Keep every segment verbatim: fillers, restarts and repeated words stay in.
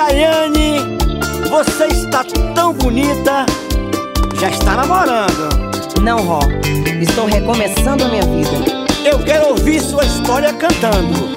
Chayane, você está tão bonita. Já está namorando? Não, Ró, estou recomeçando a minha vida. Eu quero ouvir sua história cantando.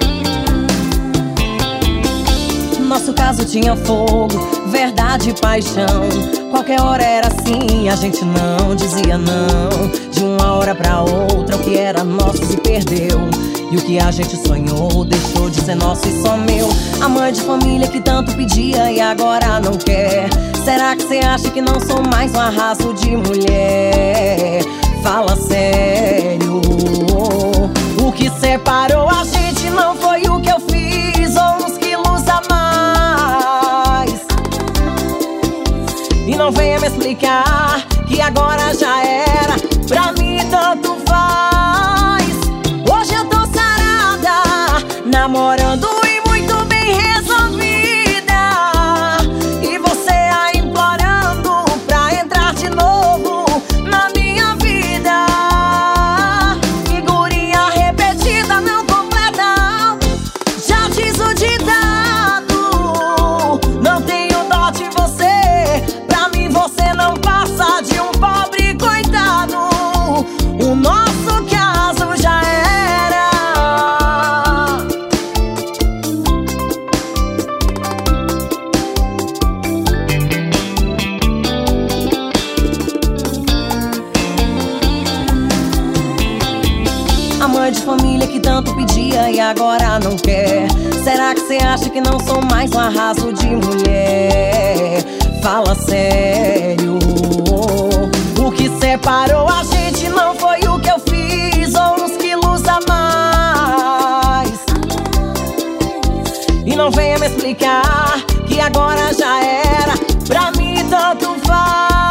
Nosso caso tinha fogo, verdade e paixão. Qualquer hora era assim, a gente não dizia não. De uma hora pra outra o que era nosso se perdeu. E o que a gente sonhou deixou de ser nosso e só meu. A mãe de família que tanto pedia e agora não quer. Será que cê acha que não sou mais um arraso de mulher? Fala sério. O que separou a gente não foi o que eu fiz ou uns quilos a mais. E não venha me explicar que agora já era. Pra mim tanto faz. Hoje eu tô sarada, namorando e muito bem resolvida. E você aí implorando pra entrar de novo na minha vida. Figurinha repetida não completa. Já diz o ditado, não tenho dó de você. Pra mim você não passa de um pobre coitado. O nosso caso já era. A mãe de família que tanto pedia e agora não quer. Será que cê acha que não sou mais um arraso de mulher? Fala sério. O que separou a gente não foi o que eu fiz ou uns quilos a mais. E não venha me explicar que agora já era. Pra mim tanto faz.